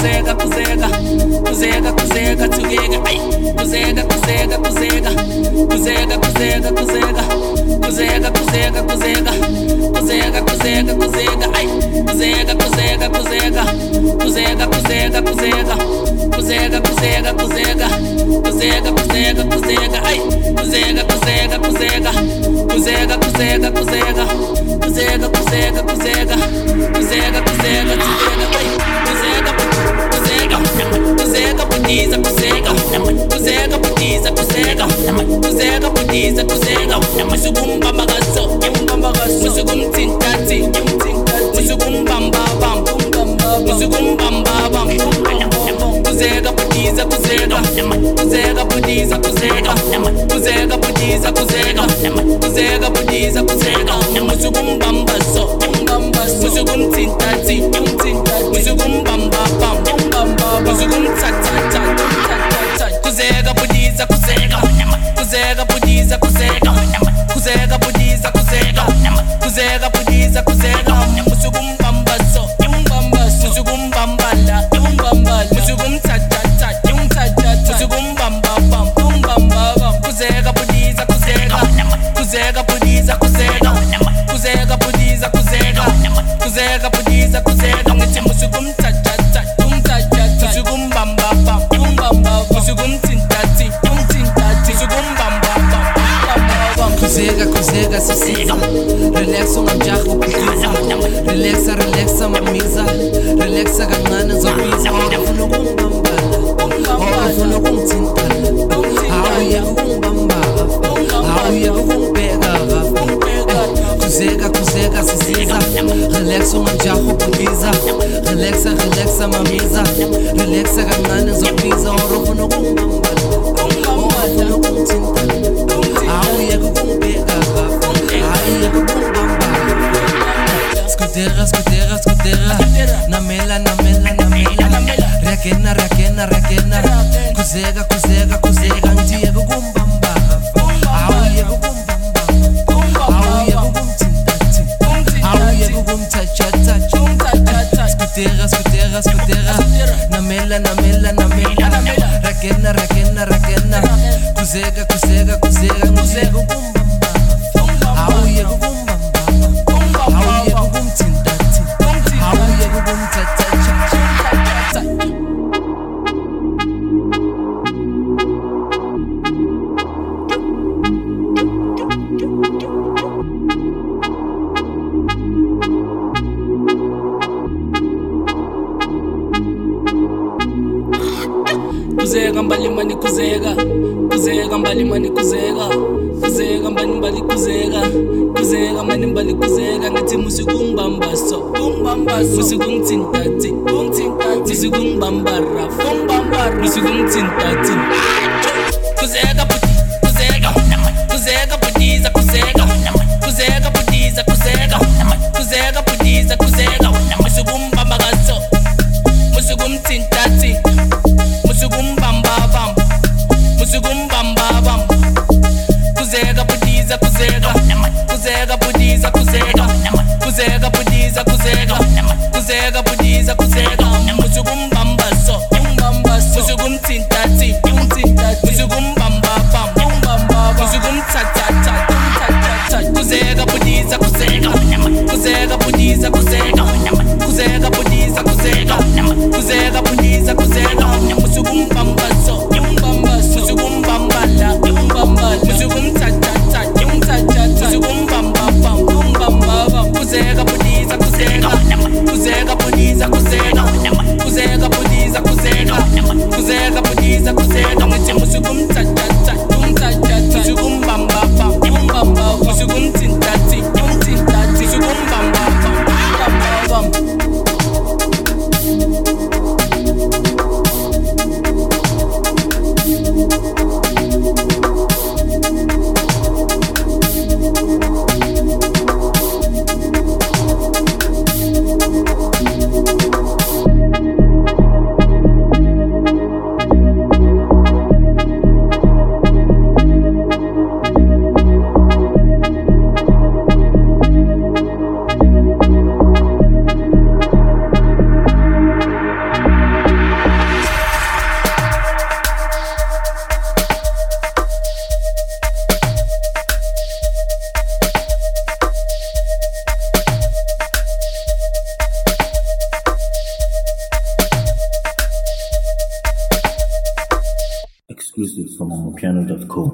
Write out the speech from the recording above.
kuzega kuzega kuzega kuzega together ay kuzega kuzega kuzega kuzega kuzega kuzega kuzega kuzega kuzega kuzega kuzega kuzega ay kuzega kuzega kuzega kuzega kuzega kuzega kuzega kuzega kuzega kuzega kuzega kuzega ay kuzega kuzega kuzega kuzega kuzega kuzega kuzega kuzega kuzega kuzega kuzega together ay kuzega kuzega kuzega kuzega kuzega kuzega kuzega kuzega kuzega kuzega kuzega musugumba magaso musugum tintati musugum bamba bam musugum bamba bam kuzega kuzega kuzega kuzega kuzega kuzega kuzega kuzega kuzega kuzega kuzega kuzega musugum bamba so musugum tintati musugum bamba bam musugum tata kuzega kuzega kuzega kuzega kuzega kuzega kuzega kuzega kuzega kuzega kuzega kuzega musugum bamba so musugum bamba la musugum tata musugum bamba bam kuzega kuzega kuzega kuzega kuzega kuzega kuzega kuzega kuzega kuzega kuzega kuzega ngithi musugum tata musugum bamba bam musugum tintati musugum bamba bam kuzega kuzega sisiza relax ungamjaho kukiza relaxa mamiza relaxa kancane zobiza ufuna ukumbambala ufuna ukungithintana awuye ukungibambaka awuye ukungibheka kuzega kuzega sisiza relax ungamjaho kukiza relaxa mamiza relaxa kancane zobiza ufuna ukungibambala ufuna ukungithintana awuye ukungibheka awuye ukungibambaka skudera namela rakena kuzega ngiye kukumbamba awuye kukumbamba awuye kukumthintathi awuye kukumthathatha skudera namela rakena kuzega ngiye kukumbamba awuye kukumbamba awuye kukumthintathi awuye kukumthathatha kuzega mbalimani kuzega mbalimani kuzega mani mbali kuzega ngathi musikumbamba so musikuntintati musikumbamba raf musikuntintati kuzega budiza kuzega musikumbamba gaso musikuntintati musikumbamba bam musikumbamba bam kuzega budiza kuzega budiza musikumbamba so musikuntintati exclusive from amapiano.co.